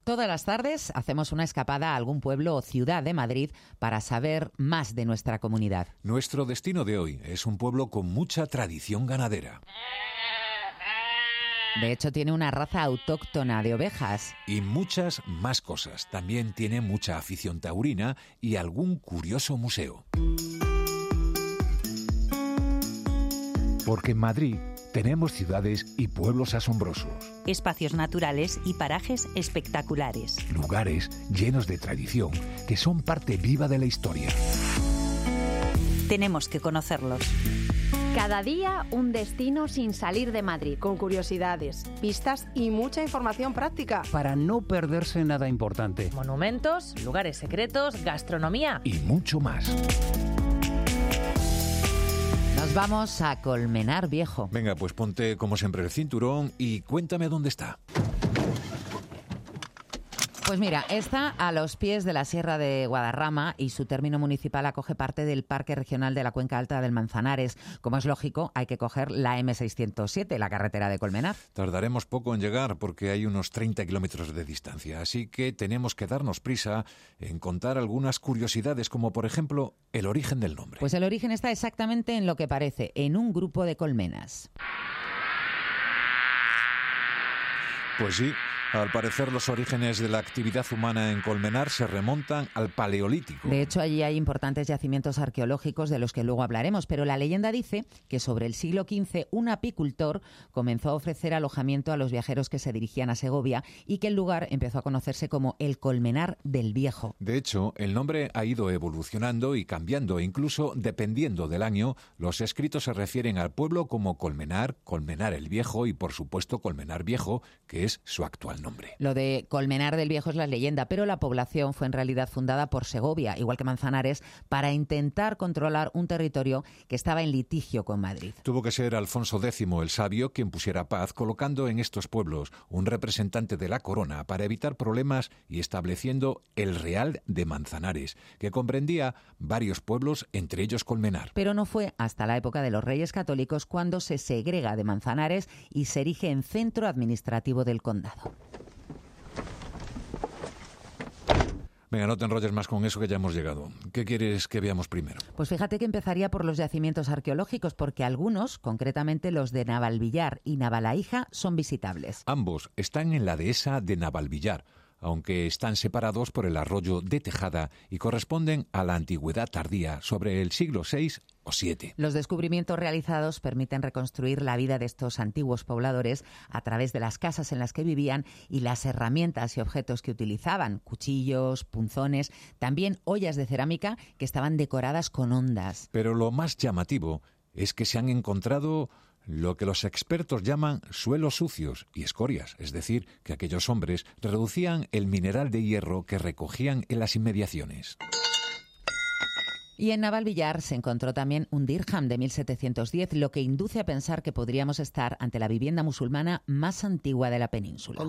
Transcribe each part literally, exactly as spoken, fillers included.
Todas las tardes hacemos una escapada a algún pueblo o ciudad de Madrid para saber más de nuestra comunidad. Nuestro destino de hoy es un pueblo con mucha tradición ganadera. De hecho, tiene una raza autóctona de ovejas. Y muchas más cosas. También tiene mucha afición taurina y algún curioso museo. Porque en Madrid tenemos ciudades y pueblos asombrosos. Espacios naturales y parajes espectaculares. Lugares llenos de tradición que son parte viva de la historia. Tenemos que conocerlos. Cada día un destino sin salir de Madrid. Con curiosidades, pistas y mucha información práctica. Para no perderse nada importante. Monumentos, lugares secretos, gastronomía. Y mucho más. Nos vamos a Colmenar Viejo. Venga, pues ponte como siempre el cinturón y cuéntame dónde está. Pues mira, está a los pies de la Sierra de Guadarrama y su término municipal acoge parte del Parque Regional de la Cuenca Alta del Manzanares. Como es lógico, hay que coger la eme seiscientos siete, la carretera de Colmenar. Tardaremos poco en llegar porque hay unos treinta kilómetros de distancia, así que tenemos que darnos prisa en contar algunas curiosidades, como por ejemplo el origen del nombre. Pues el origen está exactamente en lo que parece, en un grupo de colmenas. Pues sí, al parecer los orígenes de la actividad humana en Colmenar se remontan al Paleolítico. De hecho, allí hay importantes yacimientos arqueológicos de los que luego hablaremos, pero la leyenda dice que sobre el siglo quince un apicultor comenzó a ofrecer alojamiento a los viajeros que se dirigían a Segovia y que el lugar empezó a conocerse como el Colmenar del Viejo. De hecho, el nombre ha ido evolucionando y cambiando, e incluso dependiendo del año, los escritos se refieren al pueblo como Colmenar, Colmenar el Viejo y, por supuesto, Colmenar Viejo, que es su actual nombre. Lo de Colmenar del Viejo es la leyenda, pero la población fue en realidad fundada por Segovia, igual que Manzanares, para intentar controlar un territorio que estaba en litigio con Madrid. Tuvo que ser Alfonso décimo el Sabio quien pusiera paz, colocando en estos pueblos un representante de la corona para evitar problemas y estableciendo el Real de Manzanares, que comprendía varios pueblos, entre ellos Colmenar. Pero no fue hasta la época de los Reyes Católicos cuando se segrega de Manzanares y se erige en centro administrativo del condado. Venga, no te enrolles más con eso que ya hemos llegado. ¿Qué quieres que veamos primero? Pues fíjate que empezaría por los yacimientos arqueológicos, porque algunos, concretamente los de Navalvillar y Navalaíja, son visitables. Ambos están en la dehesa de Navalvillar, aunque están separados por el arroyo de Tejada y corresponden a la antigüedad tardía, sobre el siglo seis o siete. Los descubrimientos realizados permiten reconstruir la vida de estos antiguos pobladores a través de las casas en las que vivían y las herramientas y objetos que utilizaban, cuchillos, punzones, también ollas de cerámica que estaban decoradas con ondas. Pero lo más llamativo es que se han encontrado lo que los expertos llaman suelos sucios y escorias, es decir, que aquellos hombres reducían el mineral de hierro que recogían en las inmediaciones. Y en Navalvillar se encontró también un dirham de mil setecientos diez, lo que induce a pensar que podríamos estar ante la vivienda musulmana más antigua de la península.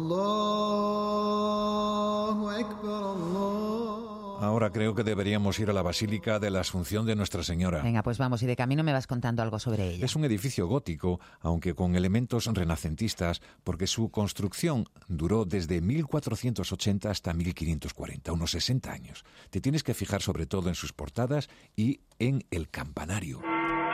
Allahu Akbar, Allah. Ahora creo que deberíamos ir a la Basílica de la Asunción de Nuestra Señora. Venga, pues vamos, y de camino me vas contando algo sobre ella. Es un edificio gótico, aunque con elementos renacentistas, porque su construcción duró desde mil cuatrocientos ochenta hasta mil quinientos cuarenta, unos sesenta años. Te tienes que fijar sobre todo en sus portadas y en el campanario.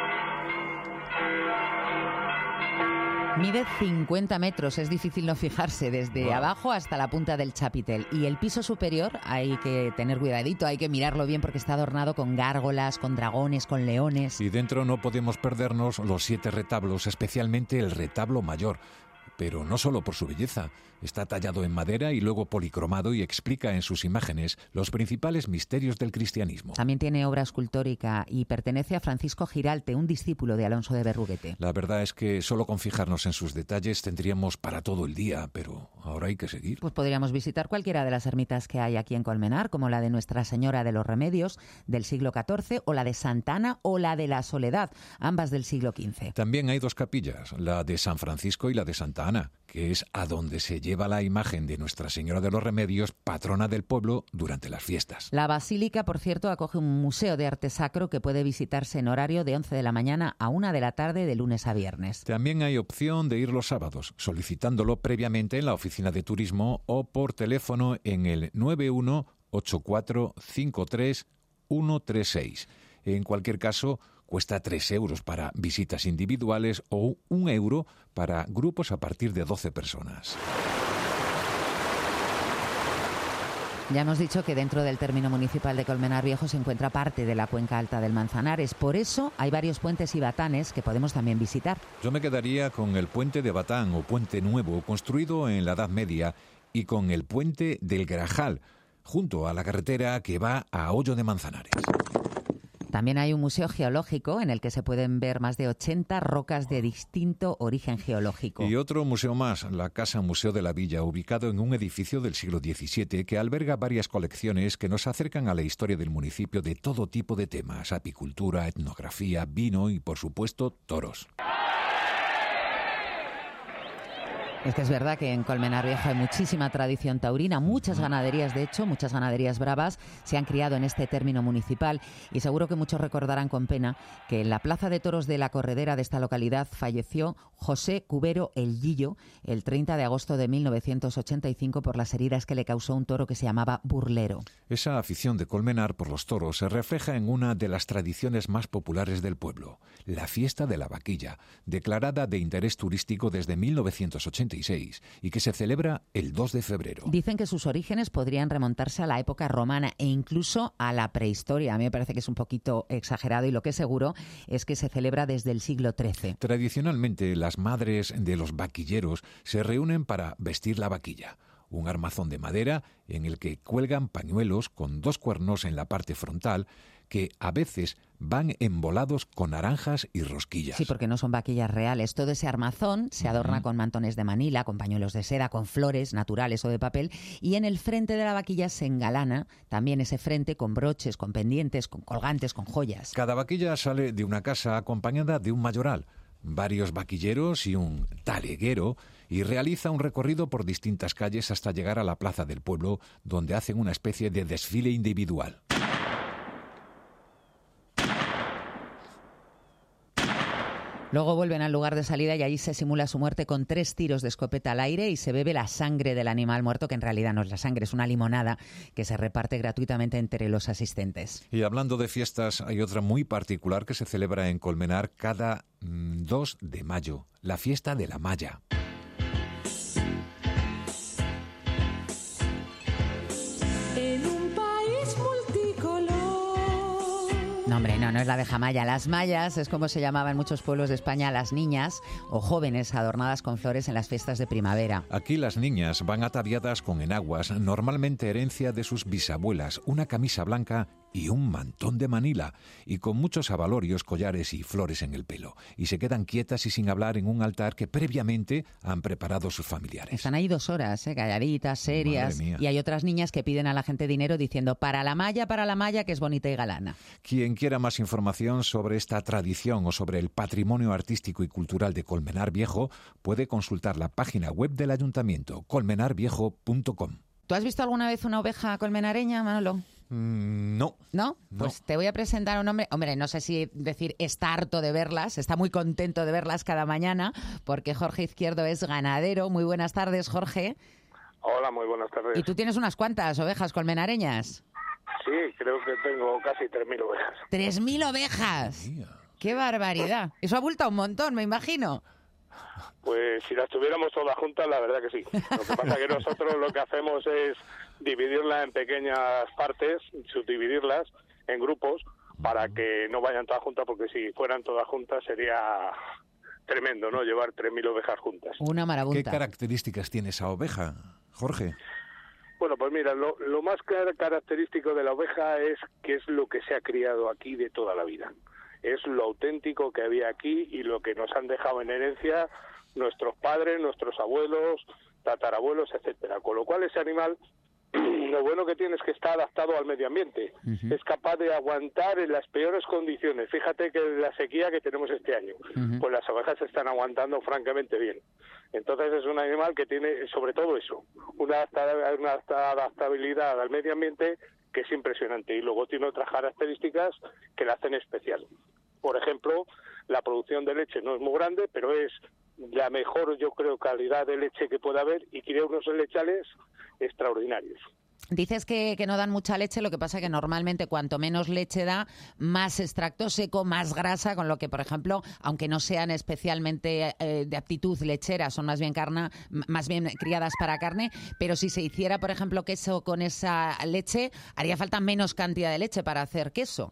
Mide cincuenta metros, es difícil no fijarse, desde wow. abajo hasta la punta del chapitel. Y el piso superior hay que tener cuidadito, hay que mirarlo bien porque está adornado con gárgolas, con dragones, con leones. Y dentro no podemos perdernos los siete retablos, especialmente el retablo mayor. Pero no solo por su belleza, está tallado en madera y luego policromado y explica en sus imágenes los principales misterios del cristianismo. También tiene obra escultórica y pertenece a Francisco Giralte, un discípulo de Alonso de Berruguete. La verdad es que solo con fijarnos en sus detalles tendríamos para todo el día, pero ahora hay que seguir. Pues podríamos visitar cualquiera de las ermitas que hay aquí en Colmenar, como la de Nuestra Señora de los Remedios del siglo catorce, o la de Santa Ana o la de la Soledad, ambas del siglo quince. También hay dos capillas, la de San Francisco y la de Santa Santa Ana, que es a donde se lleva la imagen de Nuestra Señora de los Remedios, patrona del pueblo, durante las fiestas. La basílica, por cierto, acoge un museo de arte sacro que puede visitarse en horario de once de la mañana a una de la tarde de lunes a viernes. También hay opción de ir los sábados, solicitándolo previamente en la oficina de turismo o por teléfono en el nueve uno ocho cuatro cinco tres uno tres seis. En cualquier caso, cuesta tres euros para visitas individuales o un euro para grupos a partir de doce personas. Ya hemos dicho que dentro del término municipal de Colmenar Viejo se encuentra parte de la cuenca alta del Manzanares. Por eso hay varios puentes y batanes que podemos también visitar. Yo me quedaría con el puente de Batán o puente nuevo, construido en la Edad Media, y con el puente del Grajal, junto a la carretera que va a Hoyo de Manzanares. También hay un museo geológico en el que se pueden ver más de ochenta rocas de distinto origen geológico. Y otro museo más, la Casa Museo de la Villa, ubicado en un edificio del siglo diecisiete que alberga varias colecciones que nos acercan a la historia del municipio de todo tipo de temas: apicultura, etnografía, vino y, por supuesto, toros. Es que es verdad que en Colmenar Viejo hay muchísima tradición taurina, muchas ganaderías, de hecho, muchas ganaderías bravas se han criado en este término municipal y seguro que muchos recordarán con pena que en la Plaza de Toros de la Corredera de esta localidad falleció José Cubero El Guillo el treinta de agosto de mil novecientos ochenta y cinco por las heridas que le causó un toro que se llamaba Burlero. Esa afición de Colmenar por los toros se refleja en una de las tradiciones más populares del pueblo, la fiesta de la vaquilla, declarada de interés turístico desde mil novecientos ochenta y seis y que se celebra el dos de febrero. Dicen que sus orígenes podrían remontarse a la época romana e incluso a la prehistoria. A mí me parece que es un poquito exagerado y lo que es seguro es que se celebra desde el siglo trece. Tradicionalmente, las madres de los vaquilleros se reúnen para vestir la vaquilla, un armazón de madera en el que cuelgan pañuelos con dos cuernos en la parte frontal que a veces van embolados con naranjas y rosquillas. Sí, porque no son vaquillas reales. Todo ese armazón se adorna uh-huh. con mantones de manila, con pañuelos de seda, con flores naturales o de papel, y en el frente de la vaquilla se engalana también ese frente con broches, con pendientes, con colgantes, con joyas. Cada vaquilla sale de una casa acompañada de un mayoral, varios vaquilleros y un taleguero, y realiza un recorrido por distintas calles hasta llegar a la plaza del pueblo, donde hacen una especie de desfile individual. Luego vuelven al lugar de salida y allí se simula su muerte con tres tiros de escopeta al aire y se bebe la sangre del animal muerto, que en realidad no es la sangre, es una limonada que se reparte gratuitamente entre los asistentes. Y hablando de fiestas, hay otra muy particular que se celebra en Colmenar cada mmm, dos de mayo, la fiesta de la malla. No, hombre, no, no es la abeja maya. Las mayas es como se llamaba en muchos pueblos de España las niñas o jóvenes adornadas con flores en las fiestas de primavera. Aquí las niñas van ataviadas con enaguas, normalmente herencia de sus bisabuelas, una camisa blanca y un mantón de Manila, y con muchos abalorios, collares y flores en el pelo. Y se quedan quietas y sin hablar en un altar que previamente han preparado sus familiares. Están ahí dos horas, ¿eh? Calladitas, serias. Y hay otras niñas que piden a la gente dinero diciendo para la malla, para la malla, que es bonita y galana. Quien quiera más información sobre esta tradición o sobre el patrimonio artístico y cultural de Colmenar Viejo puede consultar la página web del ayuntamiento, colmenar viejo punto com. ¿Tú has visto alguna vez una oveja colmenareña, Manolo? Mm, no. ¿No? No. Pues te voy a presentar a un hombre, hombre, no sé si decir está harto de verlas, está muy contento de verlas cada mañana, porque Jorge Izquierdo es ganadero. Muy buenas tardes, Jorge. Hola, muy buenas tardes. ¿Y tú tienes unas cuantas ovejas colmenareñas? Sí, creo que tengo casi tres mil ovejas. ¡tres mil ovejas! ¡Qué barbaridad! Eso abulta un montón, me imagino. Pues si las tuviéramos todas juntas, la verdad que sí. Lo que pasa es que nosotros lo que hacemos es dividirlas en pequeñas partes, subdividirlas en grupos para que no vayan todas juntas, porque si fueran todas juntas sería tremendo, ¿no? Llevar tres mil ovejas juntas. Una marabunta. ¿Qué características tiene esa oveja, Jorge? Bueno, pues mira, lo, lo más característico de la oveja es que es lo que se ha criado aquí de toda la vida. Es lo auténtico que había aquí y lo que nos han dejado en herencia nuestros padres, nuestros abuelos, tatarabuelos, etcétera. Con lo cual ese animal, lo bueno que tiene es que está adaptado al medio ambiente. Uh-huh. Es capaz de aguantar en las peores condiciones. Fíjate que la sequía que tenemos este año, uh-huh. pues las ovejas están aguantando francamente bien. Entonces es un animal que tiene, sobre todo eso, una, una adaptabilidad al medio ambiente que es impresionante, y luego tiene otras características que la hacen especial. Por ejemplo, la producción de leche no es muy grande, pero es la mejor, yo creo, calidad de leche que pueda haber, y crea unos lechales extraordinarios. Dices que, que no dan mucha leche, lo que pasa que normalmente cuanto menos leche da, más extracto seco, más grasa, con lo que, por ejemplo, aunque no sean especialmente eh, de aptitud lechera, son más bien carne, más bien criadas para carne, pero si se hiciera, por ejemplo, queso con esa leche, haría falta menos cantidad de leche para hacer queso.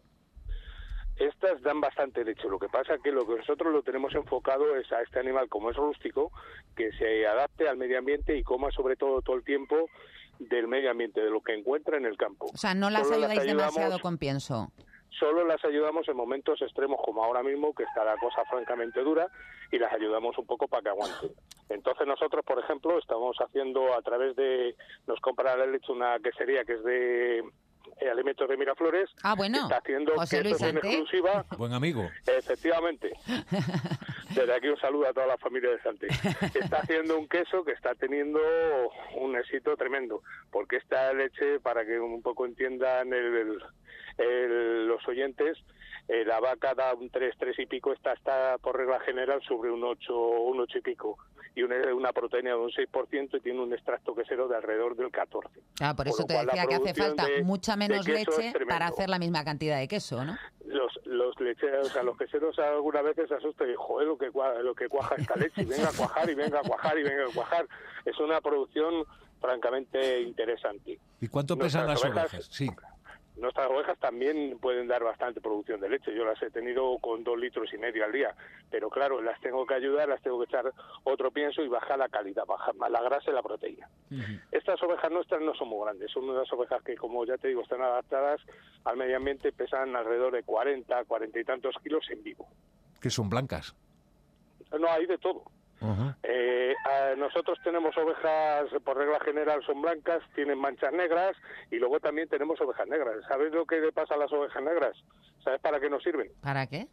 Estas dan bastante leche, lo que pasa es que lo que nosotros lo tenemos enfocado es a este animal, como es rústico, que se adapte al medio ambiente y coma sobre todo todo el tiempo del medio ambiente, de lo que encuentra en el campo. O sea, no las Solo ayudáis las ayudamos, demasiado con pienso. Solo las ayudamos en momentos extremos, como ahora mismo, que está la cosa francamente dura, y las ayudamos un poco para que aguanten. Entonces nosotros, por ejemplo, estamos haciendo a través de... Nos compra la leche una quesería que es de... Eh, alimentos de Miraflores. Ah, bueno. Está haciendo José quesos Luis en Sante. exclusiva. Buen amigo. Efectivamente. Desde aquí un saludo a toda la familia de Sante. Está haciendo un queso que está teniendo un éxito tremendo, porque esta leche, para que un poco entiendan el, el, el, los oyentes, eh, la vaca da un tres, tres y pico, esta está por regla general sobre un ocho, un ocho y pico, y una, una proteína de un seis por ciento, y tiene un extracto quesero de alrededor del catorce. Ah, por eso Por te lo cual, decía la que hace producción falta de- mucha menos de queso es leche tremendo. para hacer la misma cantidad de queso, ¿no? Los los lecheros, o sea, los queseros algunas veces se asustan y joder, lo que cua- lo que cuaja esta leche, y venga a cuajar y venga a cuajar y venga a cuajar. Es una producción francamente interesante. ¿Y cuánto pesan las Nuestras ovejas? Sí. Nuestras ovejas también pueden dar bastante producción de leche. Yo las he tenido con dos litros y medio al día, pero claro, las tengo que ayudar, las tengo que echar otro pienso y bajar la calidad, bajar más la grasa y la proteína. Uh-huh. Estas ovejas nuestras no son muy grandes, son unas ovejas que, como ya te digo, están adaptadas al medio ambiente, pesan alrededor de cuarenta, cuarenta y tantos kilos en vivo. Que son blancas. No, hay de todo. Uh-huh. Eh, a- nosotros tenemos ovejas, por regla general son blancas, tienen manchas negras, y luego también tenemos ovejas negras. ¿Sabes lo que le pasa a las ovejas negras? ¿Sabes para qué nos sirven? ¿Para qué?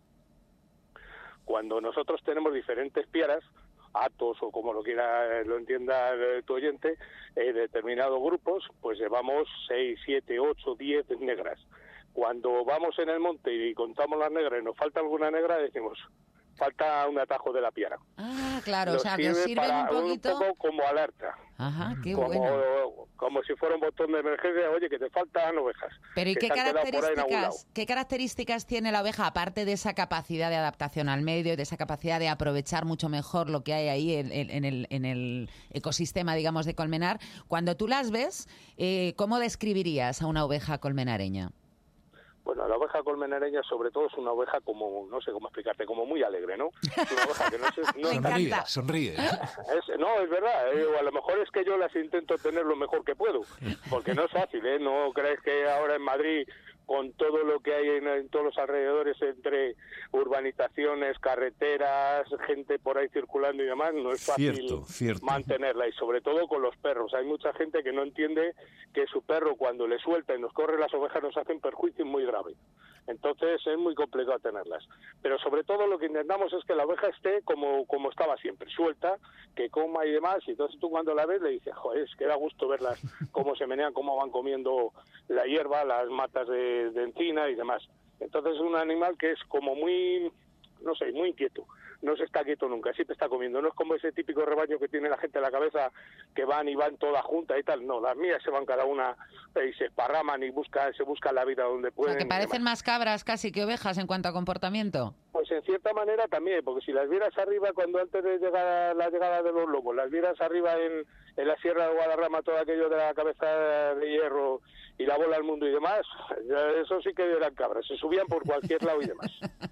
Cuando nosotros tenemos diferentes piaras, atos o como lo quiera, eh, lo entienda eh, tu oyente, eh, determinados grupos, pues llevamos seis, siete, ocho, diez negras. Cuando vamos en el monte y contamos las negras y nos falta alguna negra, decimos, falta un atajo de la piara. Ah, claro, o Nos sea, que os sirven para un poquito... poco como alerta. Ajá, qué como, bueno. como si fuera un botón de emergencia, oye, que te faltan ovejas. Pero ¿y que qué se han quedado por ahí en algún lado. características, qué características tiene la oveja, aparte de esa capacidad de adaptación al medio y de esa capacidad de aprovechar mucho mejor lo que hay ahí en, en- en el, en el ecosistema, digamos, de Colmenar? Cuando tú las ves, eh, ¿cómo describirías a una oveja colmenareña? Bueno, la oveja colmenareña sobre todo es una oveja como, no sé cómo explicarte, como muy alegre, ¿no? Es una oveja que no se... No Me está- Sonríe, encanta. sonríe. Es- no, es verdad, eh, o a lo mejor es que yo las intento tener lo mejor que puedo, porque no es fácil, ¿eh? No crees que ahora en Madrid, con todo lo que hay en, en todos los alrededores, entre urbanizaciones, carreteras, gente por ahí circulando y demás, no es fácil Cierto, cierto. mantenerla, y sobre todo con los perros. Hay mucha gente que no entiende que su perro, cuando le suelta y nos corre las ovejas, nos hacen perjuicio muy grave. Entonces es muy complicado tenerlas. Pero sobre todo lo que intentamos es que la oveja esté como, como estaba siempre, suelta, que coma y demás, y entonces tú cuando la ves le dices, joder, es que da gusto verlas cómo se menean, cómo van comiendo la hierba, las matas de, de encina y demás. Entonces es un animal que es como muy, no sé, muy inquieto. No se está quieto nunca, siempre está comiendo. No es como ese típico rebaño que tiene la gente en la cabeza, que van y van todas juntas y tal. No, las mías se van cada una eh, y se esparraman y buscan, se buscan la vida donde O pueden. sea, que y parecen demás. más cabras casi que ovejas en cuanto a comportamiento. Pues en cierta manera también, porque si las vieras arriba, cuando antes de llegar a la llegada de los lobos, las vieras arriba en, en la Sierra de Guadarrama, todo aquello de la cabeza de hierro y la bola al mundo y demás, ya eso sí que eran cabras, se subían por cualquier lado y demás.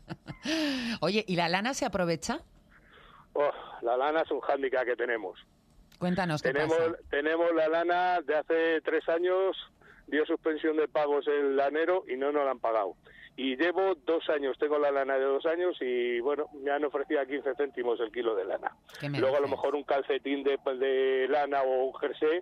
Oye, ¿y la lana se aprovecha? Oh, la lana es un hándicap que tenemos. Cuéntanos qué Tenemos, pasa. tenemos la lana de hace tres años, dio suspensión de pagos el lanero y no nos la han pagado. Y llevo dos años, tengo la lana de dos años y bueno, me han ofrecido a quince céntimos el kilo de lana. ¿Qué me Luego a lo dices? mejor un calcetín de, de lana o un jersey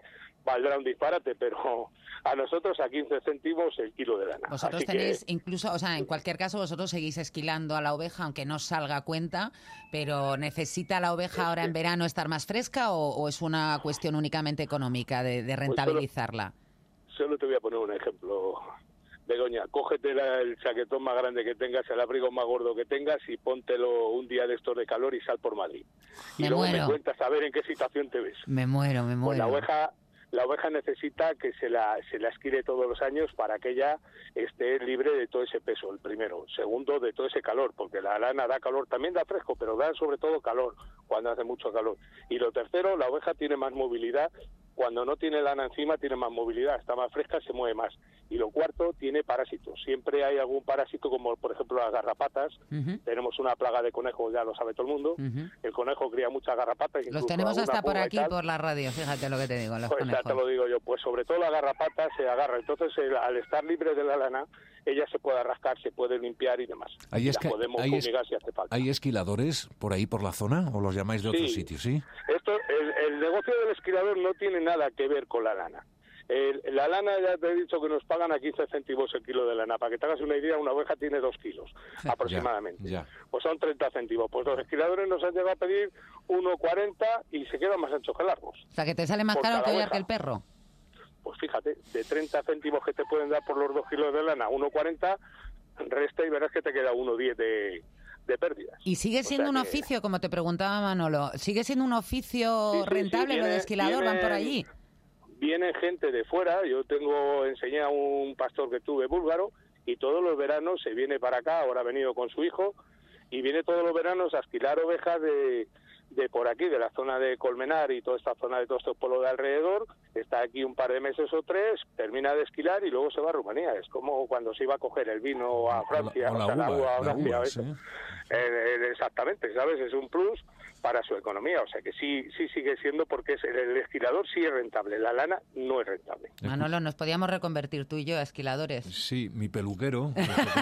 valdrá un disparate, pero a nosotros a quince céntimos el kilo de lana. Vosotros Así tenéis, que, incluso, o sea, en cualquier caso, vosotros seguís esquilando a la oveja, aunque no salga a cuenta, pero ¿necesita la oveja ahora en verano estar más fresca o, o es una cuestión únicamente económica de, de rentabilizarla? Pues solo, solo te voy a poner un ejemplo. Begoña, cógete la, el chaquetón más grande que tengas, el abrigo más gordo que tengas y póntelo un día de estos de calor y sal por Madrid. Me y luego muero. me cuentas a ver en qué situación te ves. Me muero, me Pues muero. la oveja, la oveja necesita que se la, se la esquile todos los años para que ella esté libre de todo ese peso, el primero. Segundo, de todo ese calor, porque la lana da calor, también da fresco, pero da sobre todo calor cuando hace mucho calor. Y lo tercero, la oveja tiene más movilidad. Cuando no tiene lana encima tiene más movilidad, está más fresca, se mueve más. Y lo cuarto, tiene parásitos. Siempre hay algún parásito, como por ejemplo las garrapatas. Uh-huh. Tenemos una plaga de conejos, ya lo sabe todo el mundo. Uh-huh. El conejo cría muchas garrapatas. Los tenemos hasta por aquí, por la radio, fíjate lo que te digo, los pues conejos. Ya te lo digo yo, pues sobre todo la garrapata se agarra. Entonces, el, al estar libre de la lana, ella se puede rascar, se puede limpiar y demás. Ahí es que, podemos hay, fumigar si hace falta. ¿Hay esquiladores por ahí, por la zona, o los llamáis de sí. otros sitios, sí? Esto, el, el negocio del esquilador no tiene nada que ver con la lana. El, la lana, ya te he dicho que nos pagan a quince céntimos el kilo de lana. Para que te hagas una idea, una oveja tiene dos kilos aproximadamente. Ya, ya. Pues son treinta céntimos. Pues los esquiladores nos han llegado a pedir uno cuarenta y se quedan más anchos que largos. O sea, que te sale más caro collar que el perro. Pues fíjate, de treinta céntimos que te pueden dar por los dos kilos de lana, uno cuarenta, resta y verás que te queda uno diez de... de pérdidas. Y sigue siendo o sea un que... oficio, como te preguntaba Manolo, ¿sigue siendo un oficio sí, sí, rentable sí, viene, lo de esquilador? viene, ¿Van por allí? Viene gente de fuera, yo tengo, enseñé a un pastor que tuve búlgaro y todos los veranos se viene para acá, ahora ha venido con su hijo, y viene todos los veranos a esquilar ovejas de, de por aquí, de la zona de Colmenar y toda esta zona de todos estos pueblos de alrededor, está aquí un par de meses o tres, termina de esquilar y luego se va a Rumanía. Es como cuando se iba a coger el vino a Francia, o la, o o sea, la uva, a Francia, uva, eso. Sí. Eh, eh, exactamente, ¿sabes? Es un plus para su economía, o sea que sí sí sigue siendo, porque es, el esquilador sí es rentable, la lana no es rentable. Manolo, nos podíamos reconvertir tú y yo a esquiladores. Sí, mi peluquero,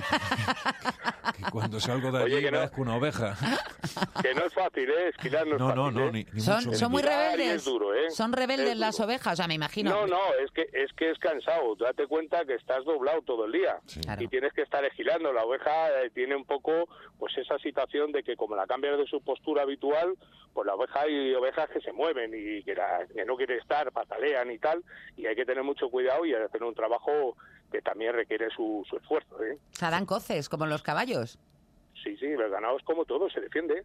que cuando salgo de allí Oye, que no, parezco una oveja. Que no es fácil, ¿eh? Esquilar no es no, fácil, no, no, ¿eh? ni, ni son, mucho son muy rebeldes, es duro, ¿eh? son rebeldes es las duro. ovejas, o sea, me imagino. No, no, es que es que es cansado, date cuenta que estás doblado todo el día, sí. Claro. Y tienes que estar esquilando. La oveja eh, tiene un poco pues esa situación de que como la cambias de su postura habitual, pues la oveja, hay ovejas que se mueven y que, la, que no quieren estar, patalean y tal, y hay que tener mucho cuidado y hacer un trabajo que también requiere su, su esfuerzo, ¿eh? O sea, dan coces, como los caballos. Sí, sí, los ganados como todo, se defiende.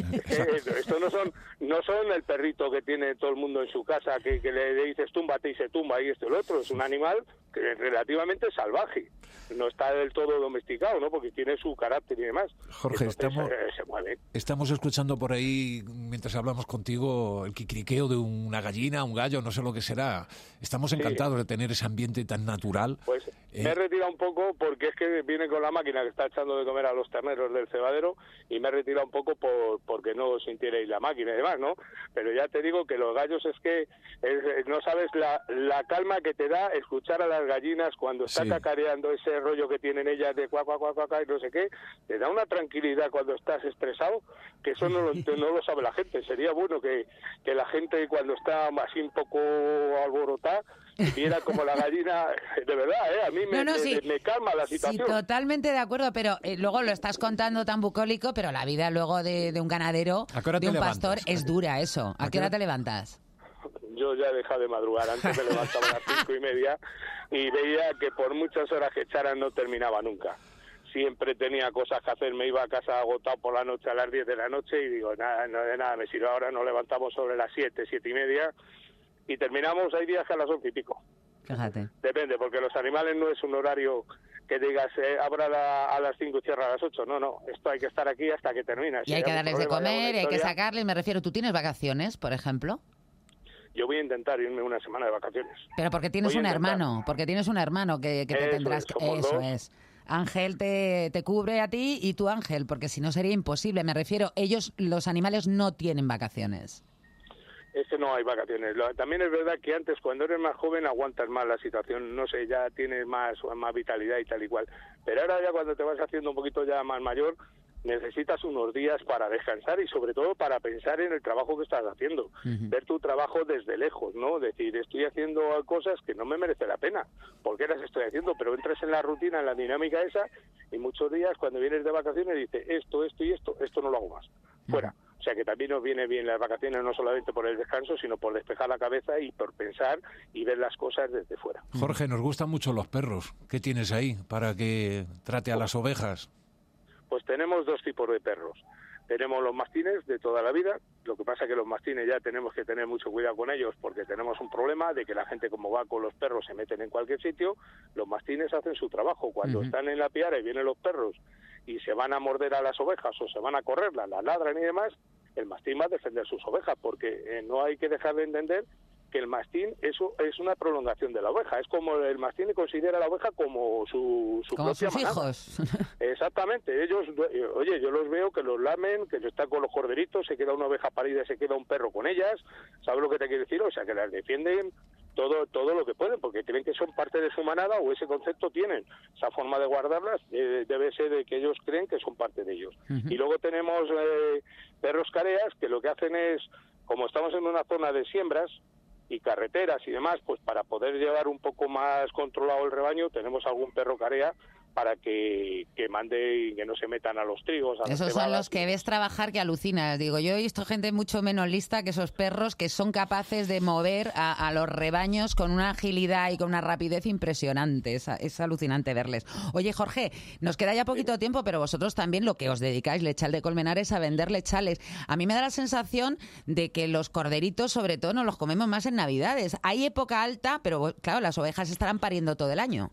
eh, esto no son no son el perrito que tiene todo el mundo en su casa, que, que le, le dices túmbate y se tumba y esto y lo otro. Es un animal que es relativamente salvaje. No está del todo domesticado, ¿no? Porque tiene su carácter y demás. Jorge, Entonces, estamos, eh, se mueve. estamos escuchando por ahí, mientras hablamos contigo, el quicriqueo de una gallina, un gallo, no sé lo que será. Estamos encantados sí. de tener ese ambiente tan natural. Pues eh, me he retirado un poco porque es que viene con la máquina que está echando de comer a los terneros del cebadero y me he retirado un poco por porque no sintierais la máquina y demás, ¿no? Pero ya te digo que los gallos es que es, no sabes la, la calma que te da escuchar a las gallinas cuando está sí. cacareando ese rollo que tienen ellas de cuac, cuac, cuac, cuac y no sé qué, te da una tranquilidad cuando estás estresado que eso no lo, no lo sabe la gente. Sería bueno que, que la gente cuando está así un poco alborotada viera como la gallina, de verdad, ¿eh? A mí me, no, no, me, sí. me calma la situación. Sí, totalmente de acuerdo, pero eh, luego lo estás contando tan bucólico, pero la vida luego de, de un ganadero, de un pastor, es dura eso. ¿A, ¿A qué hora te levantas? Yo ya he dejado de madrugar, antes me levantaba a las cinco y media y veía que por muchas horas que echaran no terminaba nunca. Siempre tenía cosas que hacer, me iba a casa agotado por la noche a las diez de la noche y digo, nada, no de nada me sirve, ahora nos levantamos sobre las siete, siete y media y terminamos, hay días que a las once y pico. Fíjate. Depende, porque los animales no es un horario que digas, eh, abra la, a las cinco y cierra a las ocho, no, no, esto hay que estar aquí hasta que termina. Y si hay que darles de comer, y hay que historia, sacarles, me refiero, ¿tú tienes vacaciones, por ejemplo? Yo voy a intentar irme una semana de vacaciones. Pero porque tienes un hermano, porque tienes un hermano que, que te eso tendrás es, que... Eso dos. es. Ángel te, te cubre a ti y tú Ángel, porque si no sería imposible. Me refiero, ellos, los animales no tienen vacaciones. Es que no hay vacaciones. Lo, también es verdad que antes, cuando eres más joven, aguantas más la situación, no sé, ya tienes más, más vitalidad y tal y cual. Pero ahora ya cuando te vas haciendo un poquito ya más mayor, necesitas unos días para descansar y sobre todo para pensar en el trabajo que estás haciendo, uh-huh. ver tu trabajo desde lejos, ¿no? Decir, estoy haciendo cosas que no me merece la pena, ¿por qué las estoy haciendo? Pero entras en la rutina, en la dinámica esa, y muchos días cuando vienes de vacaciones dices, esto, esto y esto, esto no lo hago más, fuera. Uh-huh. O sea que también nos viene bien las vacaciones no solamente por el descanso, sino por despejar la cabeza y por pensar y ver las cosas desde fuera. Jorge, nos gustan mucho los perros. ¿Qué tienes ahí para que trate a las ovejas? Pues tenemos dos tipos de perros. Tenemos los mastines de toda la vida, lo que pasa es que los mastines ya tenemos que tener mucho cuidado con ellos porque tenemos un problema de que la gente como va con los perros se meten en cualquier sitio. Los mastines hacen su trabajo. Cuando uh-huh. están en la piara y vienen los perros y se van a morder a las ovejas o se van a correrlas, las ladran y demás, el mastín va a defender sus ovejas porque eh, no hay que dejar de entender que el mastín eso es una prolongación de la oveja, es como el mastín considera a la oveja como su, su como propia sus manada. Hijos. Exactamente, ellos, oye, yo los veo que los lamen, que están con los corderitos, se queda una oveja parida y se queda un perro con ellas, ¿sabes lo que te quiero decir? O sea, que las defienden todo todo lo que pueden, porque creen que son parte de su manada o ese concepto tienen, esa forma de guardarlas eh, debe ser de que ellos creen que son parte de ellos. Uh-huh. Y luego tenemos eh, perros careas que lo que hacen es, como estamos en una zona de siembras, y carreteras y demás, pues para poder llevar un poco más controlado el rebaño, tenemos algún perro carea para que, que mande y que no se metan a los trigos. A esos son los que ves trabajar que alucinas. Digo, yo he visto gente mucho menos lista que esos perros que son capaces de mover a, a los rebaños con una agilidad y con una rapidez impresionante. Es, es alucinante verles. Oye, Jorge, nos queda ya poquito tiempo, pero vosotros también lo que os dedicáis, Lechal de Colmenar, es a vender lechales. A mí me da la sensación de que los corderitos, sobre todo, nos los comemos más en Navidades. Hay época alta, pero claro, las ovejas estarán pariendo todo el año.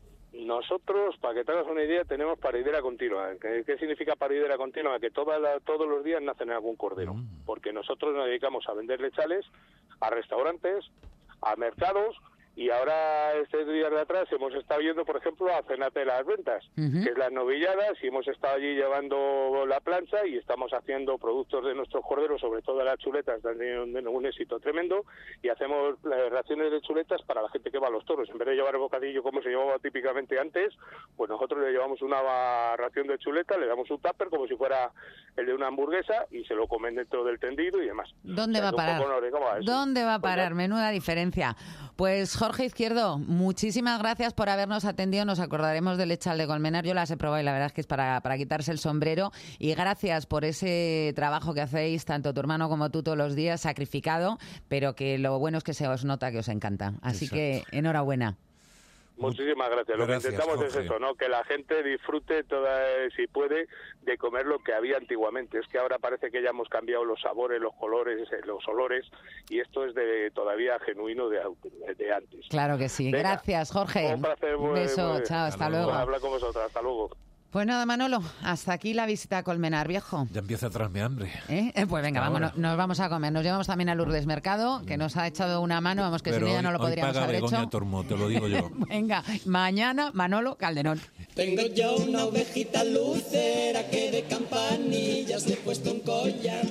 Nosotros, para que te hagas una idea, tenemos paridera continua. ¿Qué, qué significa paridera continua? Que toda la, todos los días nacen algún cordero. Mm. Porque nosotros nos dedicamos a vender lechales a restaurantes, a mercados, y ahora, estos días de atrás, hemos estado yendo, por ejemplo, a Cenate las Ventas, uh-huh. que es las novilladas, y hemos estado allí llevando la plancha y estamos haciendo productos de nuestros corderos, sobre todo las chuletas, están teniendo un éxito tremendo, y hacemos raciones de chuletas para la gente que va a los toros. En vez de llevar el bocadillo como se llevaba típicamente antes, pues nosotros le llevamos una ración de chuleta, le damos un tupper como si fuera el de una hamburguesa y se lo comen dentro del tendido y demás. ¿Dónde o sea, va a parar? Va ¿Dónde va a parar? Pues, menuda diferencia. Pues Jorge Izquierdo, muchísimas gracias por habernos atendido. Nos acordaremos del Lechal de Colmenar. Yo las he probado y la verdad es que es para, para quitarse el sombrero. Y gracias por ese trabajo que hacéis, tanto tu hermano como tú, todos los días, sacrificado, pero que lo bueno es que se os nota que os encanta. Así Exacto. que enhorabuena. Muchísimas gracias. Lo gracias, que intentamos Jorge. Es eso, ¿no? Que la gente disfrute, toda, si puede, de comer lo que había antiguamente. Es que ahora parece que ya hemos cambiado los sabores, los colores, los olores, y esto es de todavía genuino de, de antes. Claro que sí. Venga. Gracias, Jorge. Un placer. Un beso. Muy, chao, hasta, hasta luego. luego. Hablar con vosotras. Hasta luego. Pues nada, Manolo, hasta aquí la visita a Colmenar, viejo. Ya empieza a entrarme hambre. ¿Eh? Pues venga, vámonos, nos vamos a comer. Nos llevamos también a Lourdes Mercado, que nos ha echado una mano. Vamos, que Pero sin ella no lo podríamos haber hecho. Begoña Tormo, te lo digo yo. Venga, mañana Manolo Calderón. Tengo yo una ovejita lucera que de campanillas le he puesto un collar.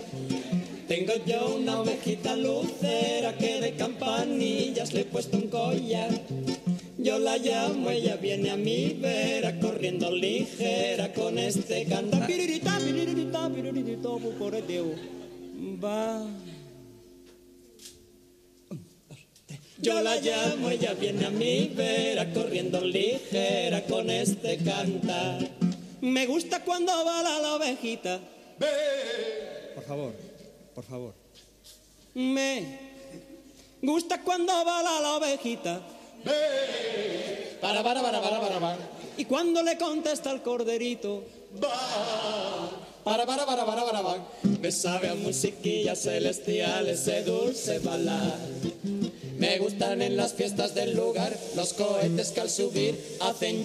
Tengo yo una ovejita lucera que de campanillas le he puesto un collar. Yo la llamo, ella viene a mi vera, corriendo ligera con este cantar. Va. Yo la llamo, ella viene a mi vera, corriendo ligera con este cantar. Me gusta cuando bala la ovejita. Por favor, por favor. Me gusta cuando bala la ovejita. Para, para, para, para, para, para. Y cuando le contesta al corderito, va. Para, para, para, para, para, para. Me sabe a musiquillas celestiales, ese dulce balar. Me gustan en las fiestas del lugar los cohetes que al subir hacen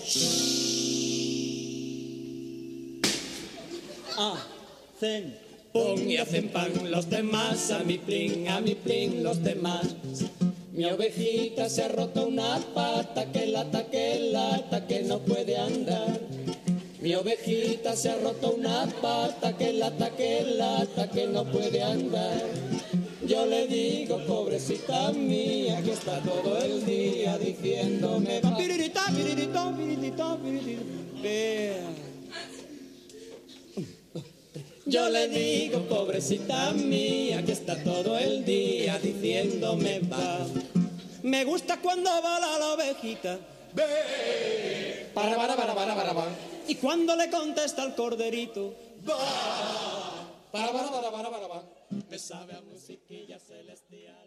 hacen pum y hacen pan. Los demás a mi plin, a mi plin, los demás. Mi ovejita se ha roto una pata, que lata, que lata, que no puede andar. Mi ovejita se ha roto una pata, que lata, que lata, que no puede andar. Yo le digo, pobrecita mía, que está todo el día diciéndome piririta, piririta, piririta, piririta. Yo le digo, pobrecita mía, que está todo el día diciéndome va. Me gusta cuando bala la ovejita. Ve. Para, para, para, para, para, para. Y cuando le contesta al corderito. Va. Para, para, para, para, para, para. Me sabe a musiquilla celestial.